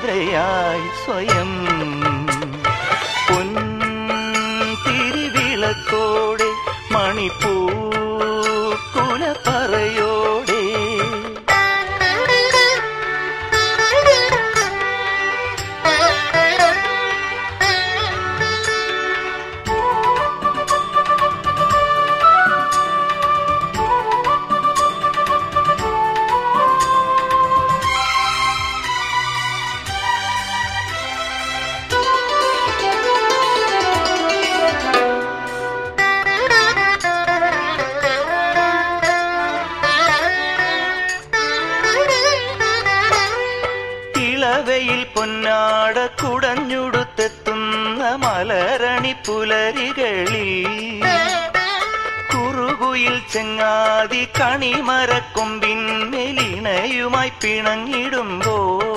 ആർദ്രയായി സ്വയം പൊൻതിരിവിളക്കോടെ മണിപ്പൂക്കുലപ്പറയോടെ ഇളവയിൽ പൊന്നാട കുടഞ്ഞുടുത്തെത്തുന്ന മലരണി പുലരികളിൽ കുറുകുയിൽ ചെങ്ങാതി കണിമരക്കൊമ്പിന്മേലിണയുമായി പിണങ്ങിടുമ്പോ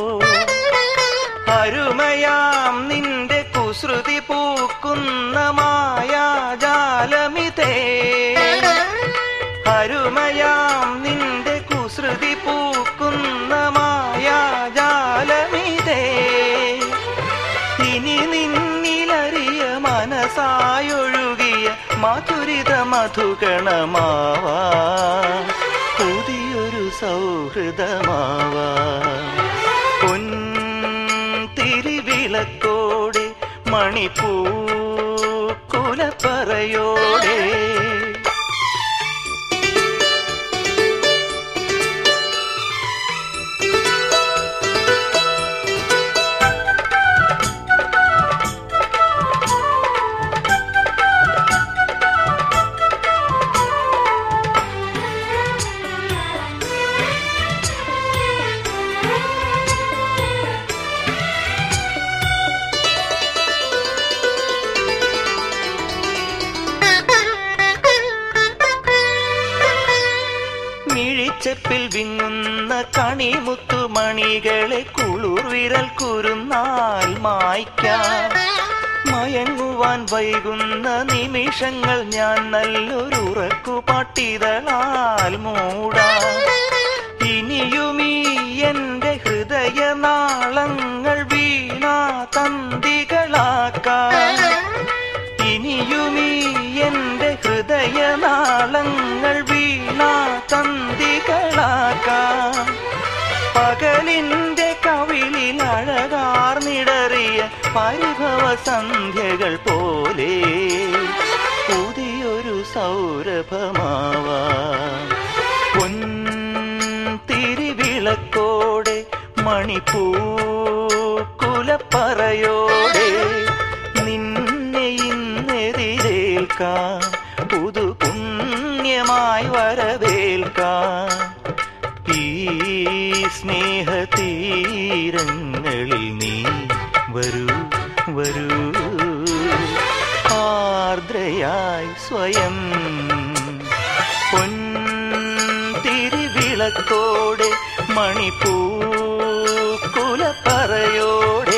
അരുമയാം നിന്റെ കുസൃതി പൂക്കുന്ന മായാജാലമിതേ അരുമയാം നിന്റെ കുസൃതി പൂക്കുന്ന മായാജാലമിതേ ഇനി നിന്നിലറിയ മനസായൊഴുകിയ മധുരിത മധുഗണമാവാ പുതിയൊരു സൗഹൃദമാവാ പൊൻതിരിവിളക്കോടെ മണിപ്പൂക്കുലപ്പറയോടെ മിഴിച്ചെപ്പിൽ വിങ്ങുന്ന കണിമുത്തുമണികളെ കുളിർവിരൽ കുരുന്നാൽ മായ്ക്കാം മയങ്ങുവാൻ വൈകുന്ന നിമിഷങ്ങൾ ഞാൻ നല്ലൊരു ഉറക്കുപാട്ടിതളാൽ മൂടാം ഇനിയുമീ എന്റെ ഹൃദയനാളങ്ങൾ വീണാ തന്തികളാക്കാം ഇനിയുമീ എന്റെ ഹൃദയനാളങ്ങൾ വീണാ തന്തികളാക്കാം പകലിന്റെ കവിളിൽ അഴകാർന്നിടറിയ പരിഭവ സന്ധ്യകൾ പോലെ പുതിയൊരു സൗരഭമാവാ പൊൻതിരിവിളക്കോടെ മണിപ്പൂക്കുലപ്പറയോടെ നിന്നെ ഇന്നെതിരേൽക്കാൻ പുതു പുണ്യമായി വരവേൽക്കാൻ ഈ സ്നേഹതീരങ്ങളിൽ നീ വരൂ വരൂ ആർദ്രയായി സ്വയം പൊൻതിരിവിളക്കോടെ മണിപ്പൂക്കുലപ്പറയോടെ